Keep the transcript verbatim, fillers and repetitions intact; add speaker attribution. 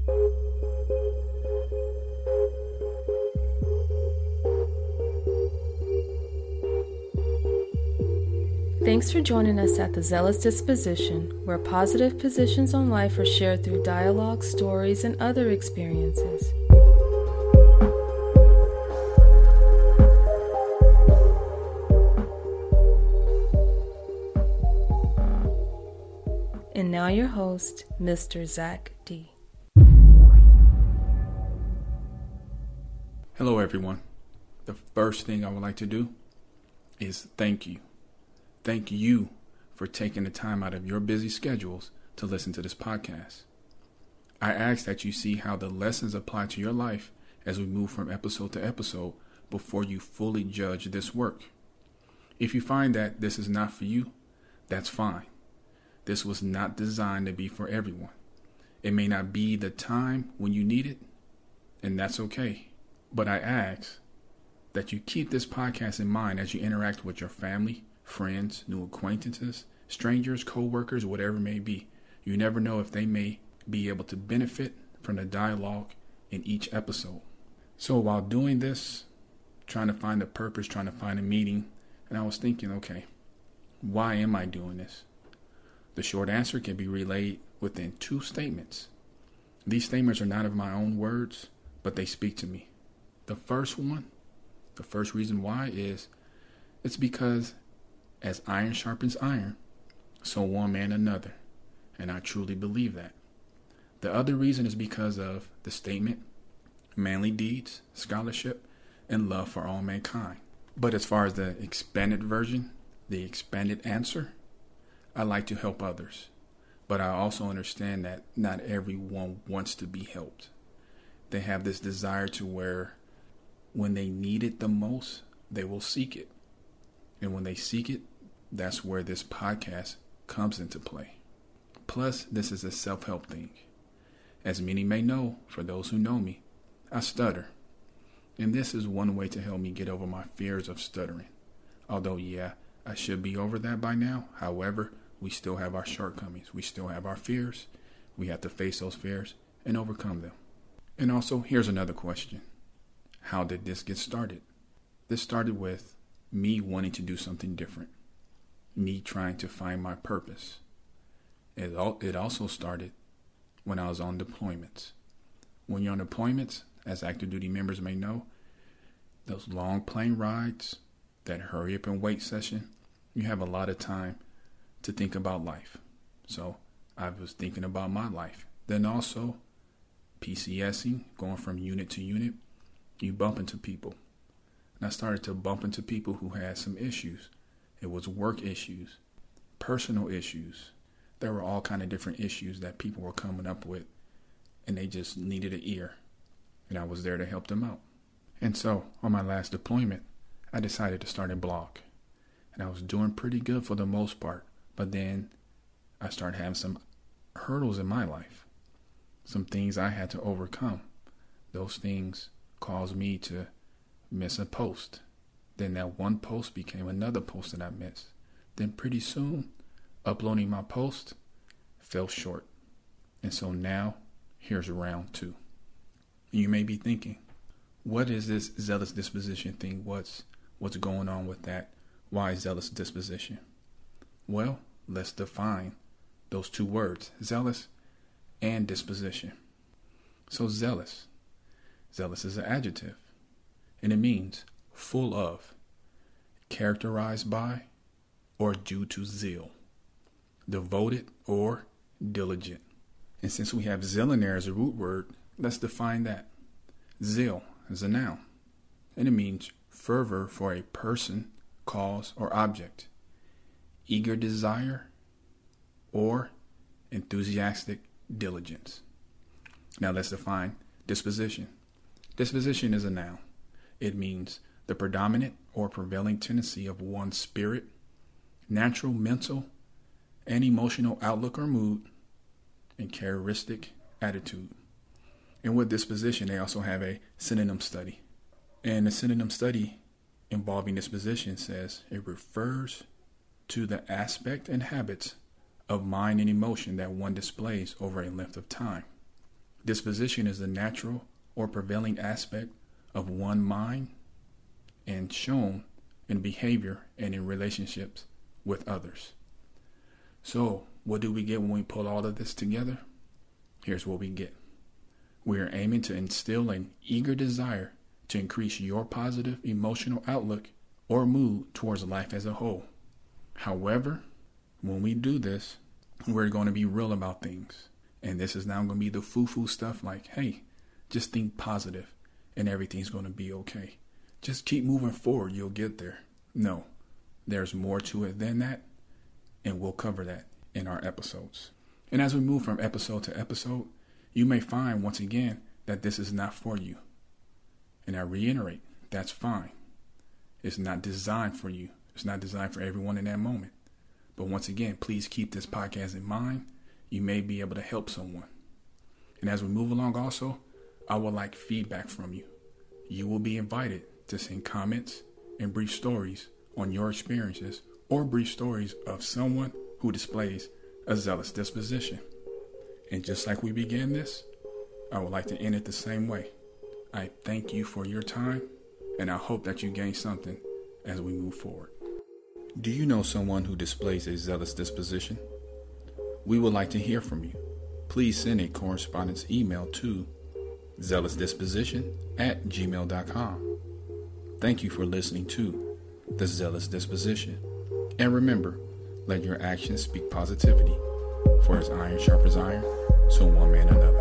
Speaker 1: Thanks for joining us at The Zealous Disposition, where positive positions on life are shared through dialogue, stories, and other experiences. And now your host, Mister Zach D.
Speaker 2: Hello, everyone. The first thing I would like to do is thank you. Thank you for taking the time out of your busy schedules to listen to this podcast. I ask that you see how the lessons apply to your life as we move from episode to episode before you fully judge this work. If you find that this is not for you, that's fine. This was not designed to be for everyone. It may not be the time when you need it, and that's okay. But I ask that you keep this podcast in mind as you interact with your family, friends, new acquaintances, strangers, co-workers, whatever it may be. You never know if they may be able to benefit from the dialogue in each episode. So while doing this, trying to find a purpose, trying to find a meaning, and I was thinking, okay, why am I doing this? The short answer can be relayed within two statements. These statements are not of my own words, but they speak to me. The first one, the first reason why is it's because as iron sharpens iron, so one man another. And I truly believe that. The other reason is because of the statement, manly deeds, scholarship, and love for all mankind. But as far as the expanded version, the expanded answer, I like to help others. But I also understand that not everyone wants to be helped. They have this desire to where when they need it the most, they will seek it. And when they seek it, that's where this podcast comes into play. Plus, this is a self-help thing. As many may know, for those who know me, I stutter. And this is one way to help me get over my fears of stuttering. Although, yeah, I should be over that by now. However, we still have our shortcomings. We still have our fears. We have to face those fears and overcome them. And also, here's another question. How did this get started? This started with me wanting to do something different. Me trying to find my purpose. It, al- it also started when I was on deployments. When you're on deployments, as active duty members may know, those long plane rides, that hurry up and wait session, you have a lot of time to think about life. So I was thinking about my life. Then also PCSing, going from unit to unit, you bump into people. And I started to bump into people who had some issues. It was work issues, personal issues. There were all kind of different issues that people were coming up with, and they just needed an ear. And I was there to help them out. And so on my last deployment, I decided to start a blog. And I was doing pretty good for the most part. But then I started having some hurdles in my life, some things I had to overcome. Those things caused me to miss a post. Then that one post became another post that I missed. Then pretty soon, uploading my post fell short. And so now, here's round two. You may be thinking, what is this zealous disposition thing? What's what's going on with that? Why zealous disposition? Well, let's define those two words, zealous and disposition. So zealous. Zealous is an adjective, and it means full of, characterized by, or due to zeal, devoted or diligent. And since we have zeal in there as a root word, let's define that. Zeal is a noun, and it means fervor for a person, cause, or object, eager desire, or enthusiastic diligence. Now let's define disposition. Disposition is a noun. It means the predominant or prevailing tendency of one's spirit, natural, mental, and emotional outlook or mood, and characteristic attitude. And with disposition, they also have a synonym study. And the synonym study involving disposition says it refers to the aspect and habits of mind and emotion that one displays over a length of time. Disposition is the natural or prevailing aspect of one mind and shown in behavior and in relationships with others. So, what do we get when we pull all of this together? Here's what we get. We are aiming to instill an eager desire to increase your positive emotional outlook or mood towards life as a whole. However, when we do this, we're going to be real about things. And this is now going to be the foo-foo stuff like, hey, just think positive and everything's going to be okay. Just keep moving forward, you'll get there. No, there's more to it than that, and we'll cover that in our episodes. And as we move from episode to episode, you may find once again that this is not for you. And I reiterate, that's fine. It's not designed for you. It's not designed for everyone in that moment. But once again, please keep this podcast in mind. You may be able to help someone. And as we move along also, I would like feedback from you. You will be invited to send comments and brief stories on your experiences or brief stories of someone who displays a zealous disposition. And just like we began this, I would like to end it the same way. I thank you for your time, and I hope that you gain something as we move forward. Do you know someone who displays a zealous disposition? We would like to hear from you. Please send a correspondence email to zealousdisposition at gmail dot com. Thank you for listening to The Zealous Disposition. And remember, let your actions speak positivity. For as iron sharpens iron, so one man another.